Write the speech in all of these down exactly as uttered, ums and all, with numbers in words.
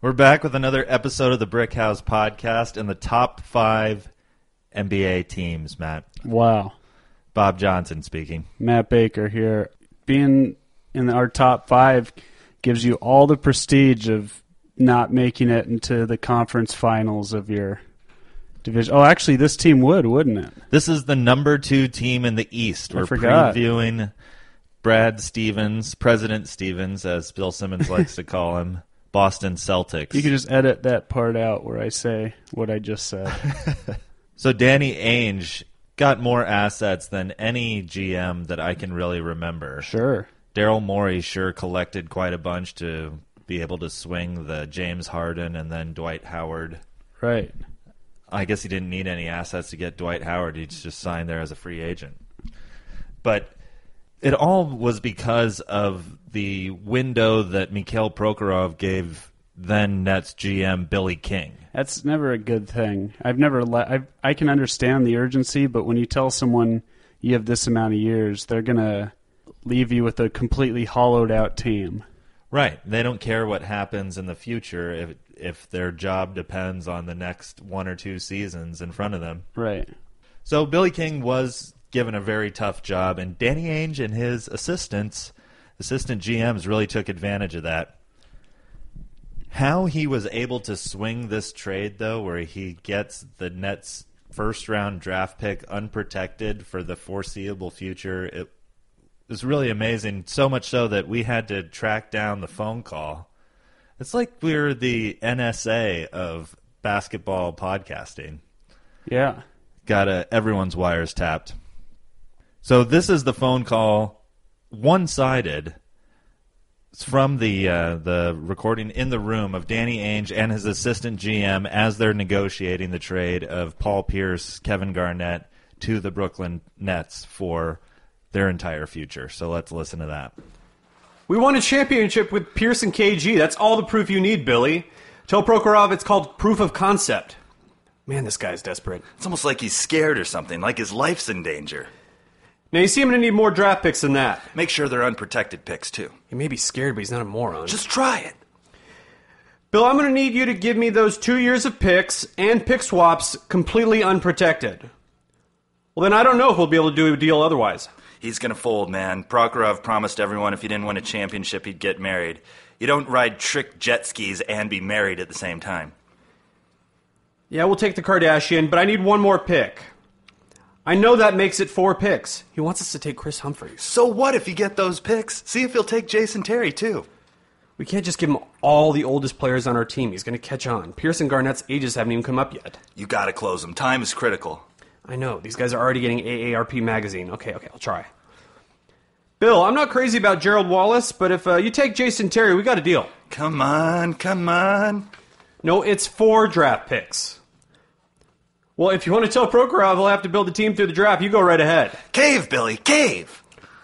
We're back with another episode of the Brick House Podcast and the top five N B A teams, Matt. Wow. Bob Johnson speaking. Matt Baker here. Being in our top five gives you all the prestige of not making it into the conference finals of your division. Oh, actually, this team would, wouldn't it? This is the number two team in the East. I We're forgot. previewing Brad Stevens, President Stevens, as Bill Simmons likes to call him, Boston Celtics. You could just edit that part out where I say what I just said. So Danny Ainge got more assets than any G M that I can really remember. Sure. Daryl Morey sure collected quite a bunch to be able to swing the James Harden and then Dwight Howard. Right. I guess he didn't need any assets to get Dwight Howard. He just signed there as a free agent. But it all was because of the window that Mikhail Prokhorov gave then Nets G M Billy King. That's never a good thing. I've never let. I I can understand the urgency, but when you tell someone you have this amount of years, they're gonna leave you with a completely hollowed out team. Right. They don't care what happens in the future if if their job depends on the next one or two seasons in front of them. Right. So Billy King was given a very tough job, and Danny Ainge and his assistants, assistant G Ms, really took advantage of that. How he was able to swing this trade, though, where he gets the Nets' first-round draft pick unprotected for the foreseeable future, it was really amazing, so much so that we had to track down the phone call. It's like we're the N S A of basketball podcasting. Yeah. Got a, everyone's wires tapped. So this is the phone call, one-sided. It's from the uh, the recording in the room of Danny Ainge and his assistant G M as they're negotiating the trade of Paul Pierce, Kevin Garnett to the Brooklyn Nets for their entire future. So let's listen to that. We won a championship with Pierce and K G. That's all the proof you need, Billy. Tell Prokhorov it's called proof of concept. Man, this guy's desperate. It's almost like he's scared or something, like his life's in danger. Now, you see him going to need more draft picks than that. Make sure they're unprotected picks, too. He may be scared, but he's not a moron. Just try it. Bill, I'm going to need you to give me those two years of picks and pick swaps completely unprotected. Well, then I don't know if we'll be able to do a deal otherwise. He's going to fold, man. Prokhorov promised everyone if he didn't win a championship, he'd get married. You don't ride trick jet skis and be married at the same time. Yeah, we'll take the Kardashian, but I need one more pick. I know that makes it four picks. He wants us to take Chris Humphries. So what if you get those picks? See if he'll take Jason Terry, too. We can't just give him all the oldest players on our team. He's going to catch on. Pierce and Garnett's ages haven't even come up yet. You got to close them. Time is critical. I know. These guys are already getting A A R P magazine. Okay, okay, I'll try. Bill, I'm not crazy about Gerald Wallace, but if uh, you take Jason Terry, we got a deal. Come on, come on. No, it's four draft picks. Well, if you want to tell Prokhorov he'll have to build a team through the draft, you go right ahead. Cave, Billy, cave!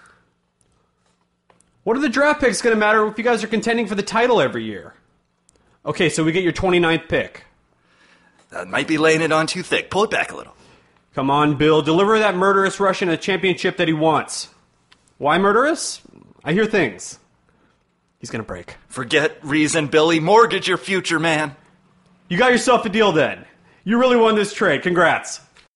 What are the draft picks going to matter if you guys are contending for the title every year? Okay, so we get your twenty-ninth pick. That might be laying it on too thick. Pull it back a little. Come on, Bill. Deliver that murderous Russian a championship that he wants. Why murderous? I hear things. He's going to break. Forget reason, Billy. Mortgage your future, man. You got yourself a deal then. You really won this trade. Congrats.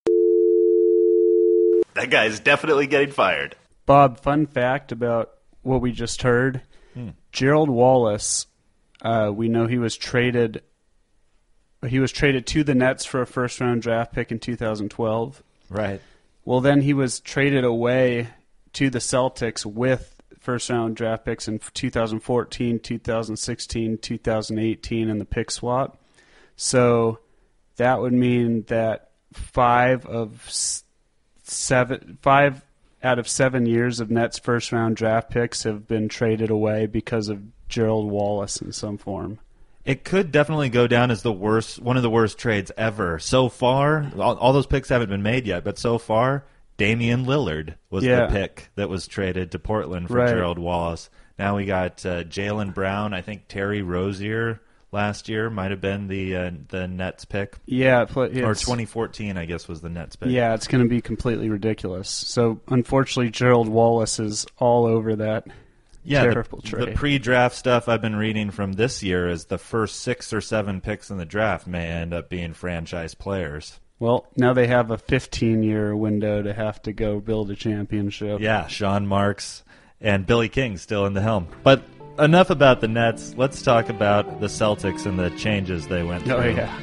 That guy's definitely getting fired. Bob, fun fact about what we just heard. Hmm. Gerald Wallace, uh, we know he was traded he was traded to the Nets for a first-round draft pick in two thousand twelve. Right. Well, then he was traded away to the Celtics with first-round draft picks in two thousand fourteen, two thousand sixteen, two thousand eighteen, and the pick swap. So that would mean that five of seven, five out of seven years of Nets first-round draft picks have been traded away because of Gerald Wallace in some form. It could definitely go down as the worst, one of the worst trades ever. So far, all, all those picks haven't been made yet, but so far, Damian Lillard was yeah. the pick that was traded to Portland for right. Gerald Wallace. Now we got uh, Jaylen Brown. I think Terry Rozier last year might have been the uh, the Nets pick. Yeah, it's, or twenty fourteen, I guess, was the Nets pick. Yeah, it's going to be completely ridiculous. So unfortunately, Gerald Wallace is all over that Yeah, Terrible the, trade. the pre-draft stuff I've been reading from this year is the first six or seven picks in the draft may end up being franchise players. Well, now they have a fifteen-year window to have to go build a championship. Yeah, Sean Marks and Billy King still in the helm. But enough about the Nets. Let's talk about the Celtics and the changes they went through. Oh, yeah.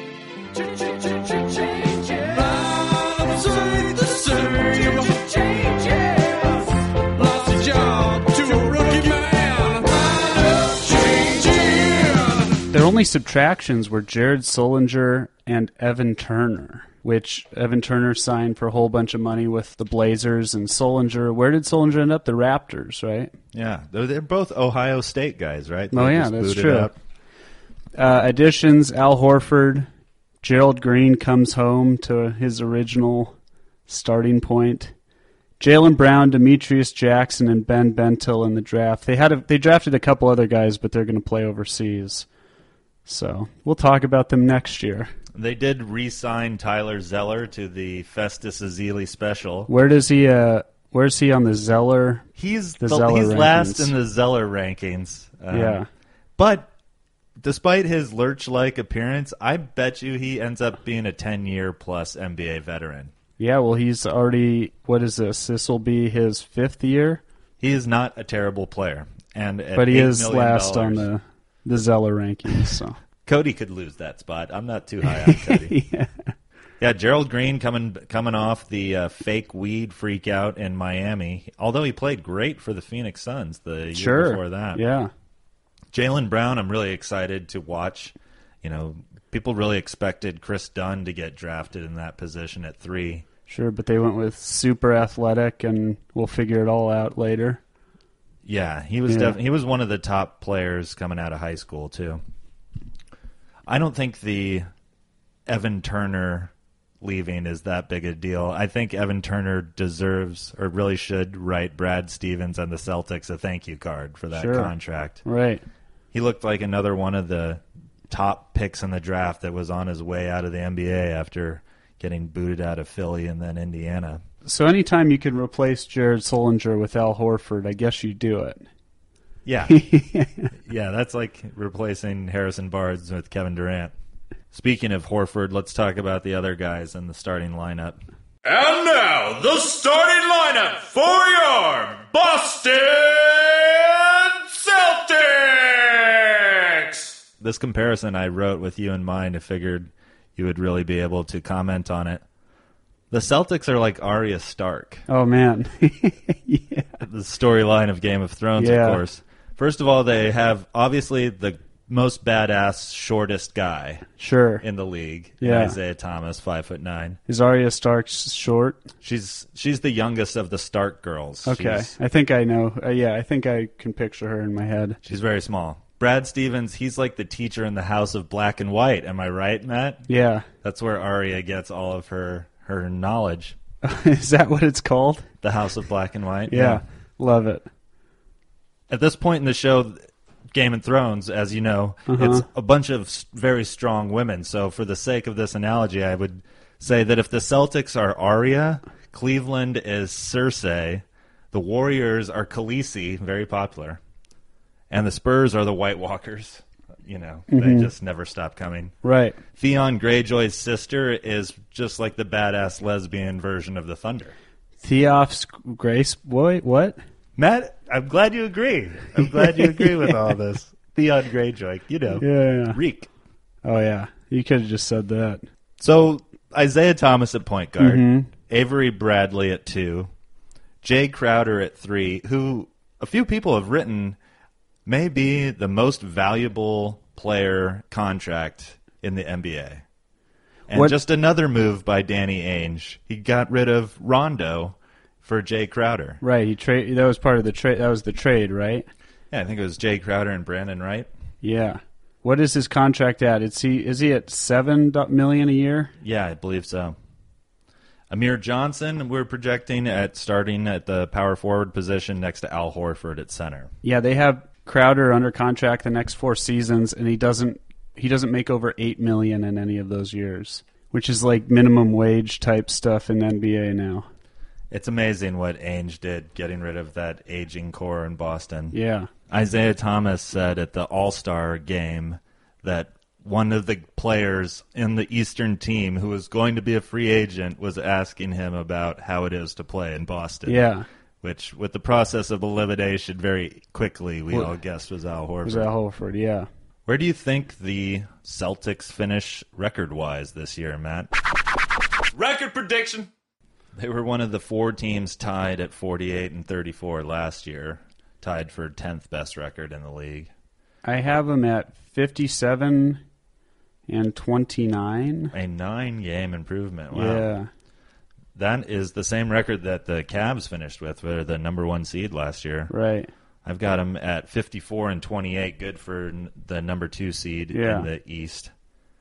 Their only subtractions were Jared Sullinger and Evan Turner, which Evan Turner signed for a whole bunch of money with the Blazers, and Sullinger, where did Sullinger end up? The Raptors, right? Yeah, they're, they're both Ohio State guys, right? They Oh, yeah, just that's booted true. out. Uh, additions, Al Horford, Gerald Green comes home to his original starting point. Jaylen Brown, Demetrius Jackson, and Ben Bentil in the draft. They had a, they drafted a couple other guys, but they're going to play overseas. So we'll talk about them next year. They did re-sign Tyler Zeller to the Festus Ezeli special. Where does he? Uh, where's he on the Zeller? He's The the, Zeller he's last rankings. in the Zeller rankings. Um, Yeah. But despite his lurch-like appearance, I bet you he ends up being a ten-year plus N B A veteran. Yeah. Well, he's already. What is this? This will be his fifth year, He is not a terrible player, and at but he eight is million last on dollars the the Zeller rankings. So. Cody could lose that spot. I'm not too high on Cody. yeah. Yeah, Gerald Green coming coming off the uh, fake weed freak out in Miami. Although he played great for the Phoenix Suns the year Sure. before that. Yeah. Jaylen Brown, I'm really excited to watch. You know, people really expected Chris Dunn to get drafted in that position at three. Sure, but they went with super athletic, and we'll figure it all out later. Yeah, he was Yeah. def- he was one of the top players coming out of high school too. I don't think the Evan Turner leaving is that big a deal. I think Evan Turner deserves or really should write Brad Stevens and the Celtics a thank you card for that Sure. contract. Right. He looked like another one of the top picks in the draft that was on his way out of the N B A after getting booted out of Philly and then Indiana. So anytime you can replace Jared Sullinger with Al Horford, I guess you do it. Yeah. Yeah, that's like replacing Harrison Barnes with Kevin Durant. Speaking of Horford, let's talk about the other guys in the starting lineup. And now, the starting lineup for your Boston Celtics! This comparison I wrote with you in mind. I figured you would really be able to comment on it. The Celtics are like Arya Stark, Oh, man. yeah. the storyline of Game of Thrones, Yeah. of course. First of all, they have obviously the most badass, shortest guy Sure. in the league, Yeah. Isaiah Thomas, five foot nine. Is Arya Stark s- short? She's she's the youngest of the Stark girls. Okay. She's, I think I know. Uh, yeah, I think I can picture her in my head. she's very small. Brad Stevens, he's like the teacher in the House of Black and White. Am I right, Matt? Yeah. That's where Arya gets all of her, her knowledge. Is that what it's called? The House of Black and White. Yeah. Love it. At this point in the show, Game of Thrones, as you know, Uh-huh. it's a bunch of s- very strong women. So for the sake of this analogy, I would say that if the Celtics are Arya, Cleveland is Cersei, the Warriors are Khaleesi, very popular, and the Spurs are the White Walkers. You know, Mm-hmm. they just never stop coming. Right. Theon Greyjoy's sister is just like the badass lesbian version of the Thunder. Theoph's Grace. Boy, what? Matt, I'm glad you agree. I'm glad you agree with all this. Theon Greyjoy, you know, Yeah. yeah. Reek. Oh, yeah. You could have just said that. So Isaiah Thomas at point guard, Mhm. Avery Bradley at two, Jay Crowder at three, who a few people have written may be the most valuable player contract in the N B A. And What- just another move by Danny Ainge. He got rid of Rondo for Jay Crowder. Right. He trade. That was part of the trade. That was the trade, right? Yeah, I think it was Jay Crowder and Brandon Wright. Yeah. What is his contract at? Is he is he at seven million a year? Yeah, I believe so. Amir Johnson, we're projecting at starting at the power forward position next to Al Horford at center. Yeah, they have Crowder under contract the next four seasons, and he doesn't he doesn't make over eight million in any of those years, which is like minimum wage type stuff in N B A now. It's amazing what Ainge did, getting rid of that aging core in Boston. Yeah. Isaiah Thomas said at the All-Star game that one of the players in the Eastern team who was going to be a free agent was asking him about how it is to play in Boston. Yeah. Which, with the process of elimination, very quickly we Well, all guessed was Al Horford. Was Al Horford, yeah. Where do you think the Celtics finish record-wise this year, Matt? Record prediction. They were one of the four teams tied at forty-eight and thirty-four last year, tied for tenth best record in the league. I have them at fifty-seven and twenty-nine. A nine-game improvement. Wow. Yeah. That is the same record that the Cavs finished with, for the number one seed last year. Right. I've got them at fifty-four and twenty-eight, good for n- the number two seed Yeah. in the East.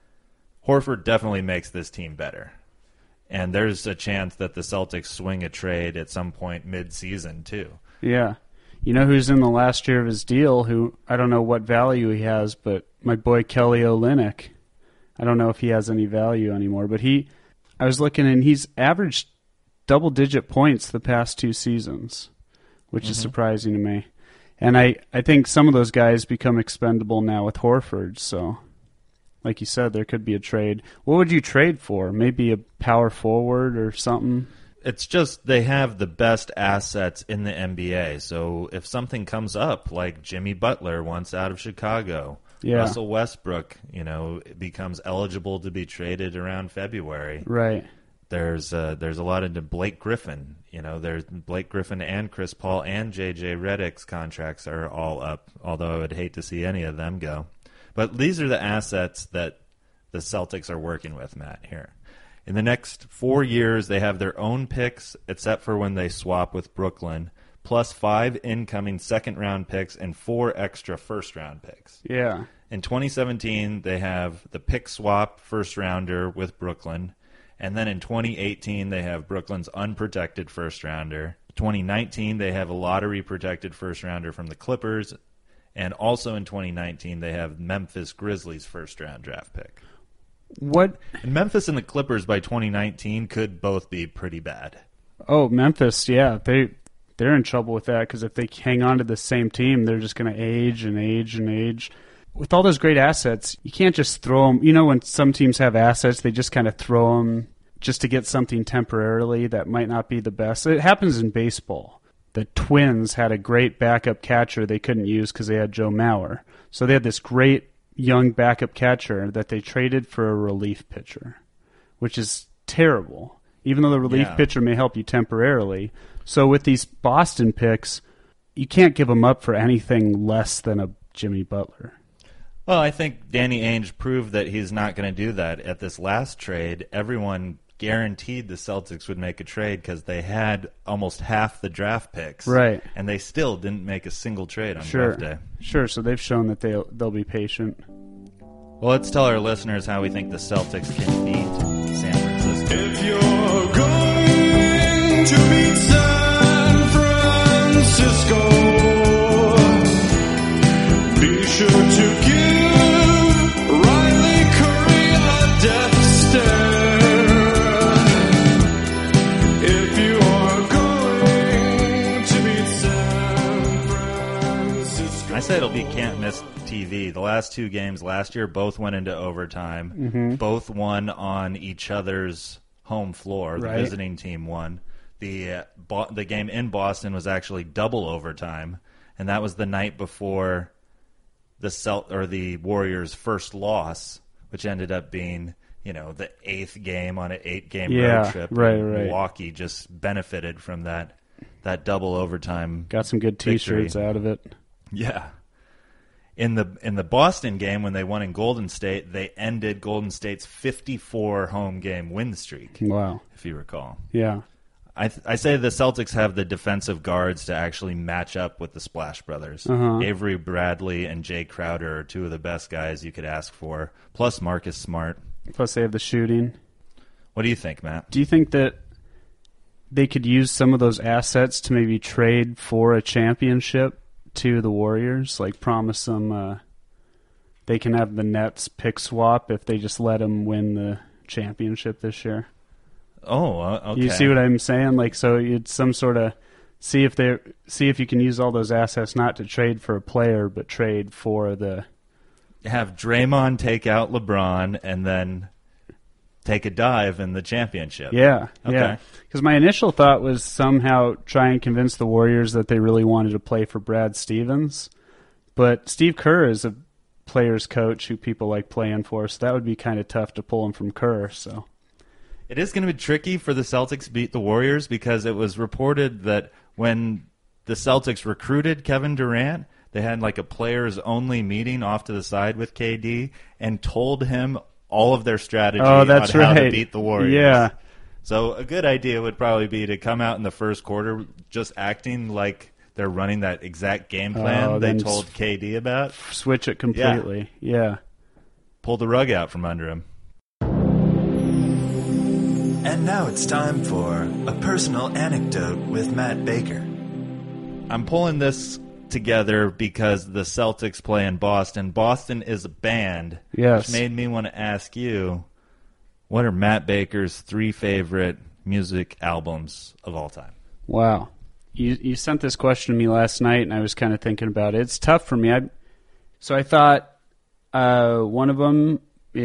Horford definitely makes this team better. And there's a chance that the Celtics swing a trade at some point mid-season, too. Yeah. You know who's in the last year of his deal, who I don't know what value he has, but my boy Kelly Olynyk. I don't know if he has any value anymore, but he, I was looking and he's averaged double-digit points the past two seasons, which mm-hmm. is surprising to me. And I, I think some of those guys become expendable now with Horford, so like you said, there could be a trade. What would you trade for? Maybe a power forward or something? It's just they have the best assets in the N B A. So if something comes up, like Jimmy Butler once out of Chicago, yeah. Russell Westbrook, you know, becomes eligible to be traded around February. Right. There's uh, there's a lot into Blake Griffin. You know, there's Blake Griffin and Chris Paul and J J Redick's contracts are all up, although I would hate to see any of them go. But these are the assets that the Celtics are working with, Matt, here. In the next four years, they have their own picks, except for when they swap with Brooklyn, plus five incoming second-round picks and four extra first-round picks. Yeah. In twenty seventeen, they have the pick swap first-rounder with Brooklyn. And then in twenty eighteen, they have Brooklyn's unprotected first-rounder. twenty nineteen, they have a lottery-protected first-rounder from the Clippers. And also in twenty nineteen, they have Memphis Grizzlies' first-round draft pick. What? And Memphis and the Clippers by twenty nineteen could both be pretty bad. Oh, Memphis, yeah. They, they're in trouble with that because if they hang on to the same team, they're just going to age and age and age. With all those great assets, you can't just throw them. You know, when some teams have assets, they just kind of throw them just to get something temporarily that might not be the best. It happens in baseball. The Twins had a great backup catcher they couldn't use because they had Joe Mauer. So they had this great young backup catcher that they traded for a relief pitcher, which is terrible, even though the relief yeah. pitcher may help you temporarily. So with these Boston picks, you can't give them up for anything less than a Jimmy Butler. Well, I think Danny Ainge proved that he's not going to do that. At this last trade, everyone guaranteed the Celtics would make a trade because they had almost half the draft picks. Right. And they still didn't make a single trade on Sure. draft day. Sure, so they've shown that they'll, they'll be patient. Well, let's tell our listeners how we think the Celtics can beat San Francisco. If you're going to beat San Francisco, be sure to give Riley Curry a death stare. If you are going to beat San Francisco, I say it'll be can't miss T V. The last two games last year both went into overtime. Mm-hmm. Both won on each other's home floor. The Right. visiting team won. The uh, Bo- the game in Boston was actually double overtime, and that was the night before the Celt or the Warriors' first loss, which ended up being, you know, the eighth game on an eight-game Yeah, road trip. right, and right. Milwaukee just benefited from that that double overtime. Got some good T-shirts victory. out of it. Yeah. In the in the Boston game when they won in Golden State, they ended Golden State's fifty-four home game win streak, Wow. if you recall. Yeah. I th- I say the Celtics have the defensive guards to actually match up with the Splash Brothers. Uh-huh. Avery Bradley and Jay Crowder are two of the best guys you could ask for, plus Marcus Smart. Plus they have the shooting. What do you think, Matt? Do you think that they could use some of those assets to maybe trade for a championship to the Warriors? Like promise them uh, they can have the Nets pick swap if they just let them win the championship this year? Oh, uh, okay. You see what I'm saying? Like, so it's some sort of see if they see if you can use all those assets not to trade for a player, but trade for the have Draymond take out LeBron and then take a dive in the championship. Yeah, Okay. yeah. Because my initial thought was somehow try and convince the Warriors that they really wanted to play for Brad Stevens, but Steve Kerr is a players coach who people like playing for, so that would be kind of tough to pull him from Kerr. So it is going to be tricky for the Celtics to beat the Warriors because it was reported that when the Celtics recruited Kevin Durant, they had like a players-only meeting off to the side with K D and told him all of their strategy oh, that's on how right. to beat the Warriors. Yeah. So a good idea would probably be to come out in the first quarter just acting like they're running that exact game plan Oh, they then told s- K D about. Switch it completely. Yeah. Pull the rug out from under him. And now it's time for a personal anecdote with Matt Baker. I'm pulling this together because the Celtics play in Boston. Boston is a band, Yes. which made me want to ask you, what are Matt Baker's three favorite music albums of all time? Wow. You you sent this question to me last night, and I was kind of thinking about it. It's tough for me. I so I thought uh, one of them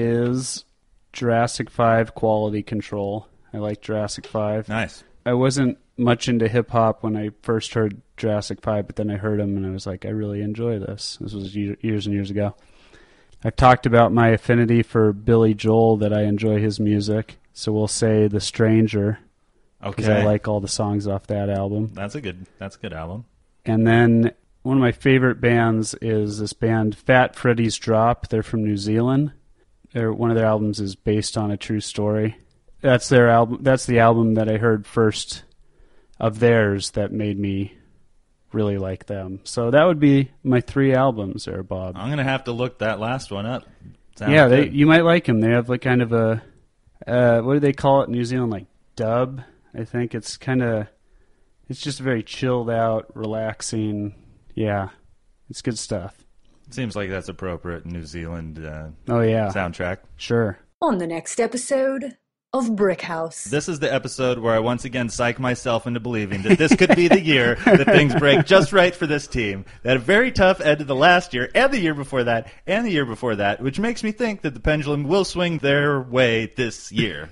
is Jurassic five Quality Control. I like Jurassic five. Nice. I wasn't much into hip-hop when I first heard Jurassic five, but then I heard them, and I was like, I really enjoy this. This was ye- years and years ago. I've talked about my affinity for Billy Joel, that I enjoy his music, so we'll say The Stranger, because Okay. I like all the songs off that album. That's a good that's a good album. And then one of my favorite bands is this band Fat Freddy's Drop. They're from New Zealand. They're, one of their albums is based on a true story. That's their album. That's the album that I heard first of theirs that made me really like them. So that would be my three albums there, Bob. I'm gonna have to look that last one up. Sounds yeah, they, good. you might like them. They have like kind of a uh, what do they call it in New Zealand? Like dub. I think it's kind of it's just very chilled out, relaxing. Yeah, it's good stuff. Seems like that's appropriate New Zealand uh, Oh yeah, soundtrack. sure. On the next episode of Brick House. This is the episode where I once again psych myself into believing that this could be the year that things break just right for this team. They had a very tough end of the last year, and the year before that, and the year before that, which makes me think that the pendulum will swing their way this year.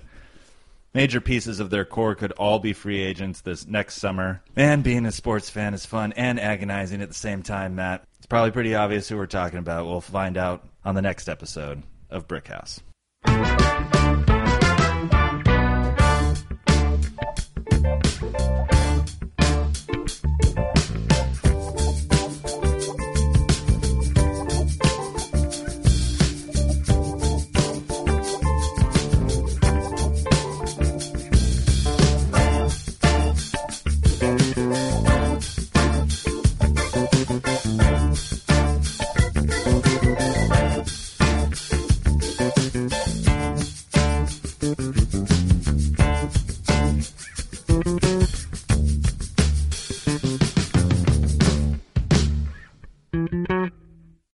Major pieces of their core could all be free agents this next summer. Man, being a sports fan is fun and agonizing at the same time, Matt. It's probably pretty obvious who we're talking about. We'll find out on the next episode of Brick House.